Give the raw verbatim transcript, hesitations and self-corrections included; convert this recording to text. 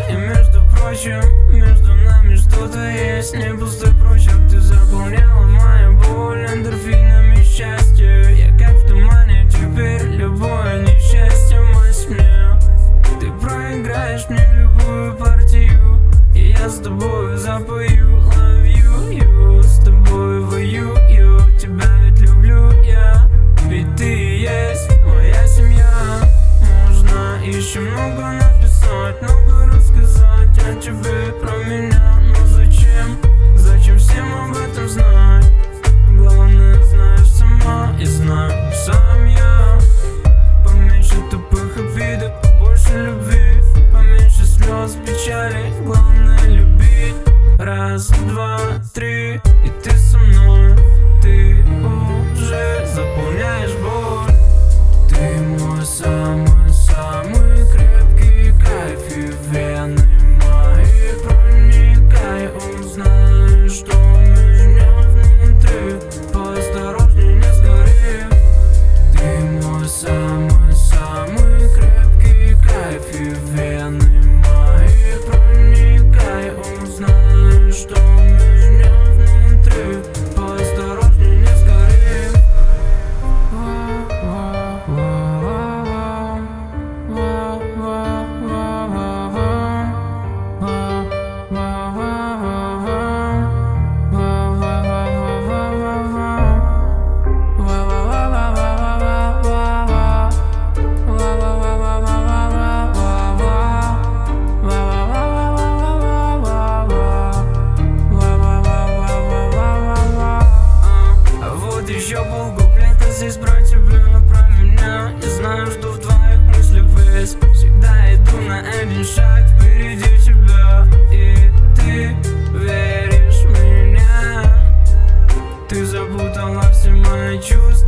И между прочим, между нами что-то есть. Не пустой прочерк, ты заполняла мою боль эндорфинами счастья. Я как в тумане, теперь любое несчастье мать мне. Ты проиграешь мне любую партию, и я с тобой запою love you, you. С тобой воюю, тебя ведь люблю я. Ведь ты и есть моя семья. Можно еще много написать, много рассказать о тебе, про меня. Но зачем, зачем всем об этом знать? Главное, знаешь сама и знаю сам я. Поменьше тупых обидок, побольше любви, поменьше слез, печали. Главное любить. Раз, два, три, и ты со мной. Ты уже заполняешь боль. Ты мой самый-самый крепкий кайф, и вены мои проникай. Узнай, что у меня внутри, поосторожней, не сгори. Ты мой самый-самый крепкий кайф, и вены мои проникай. Узнай, что у меня внутри, поосторожней, не сгори. Еще полкуплета здесь про тебя, про меня. Я знаю, что в твоих мыслях весь. Всегда иду на один шаг впереди тебя, и ты веришь в меня. Ты запутала все мои чувства.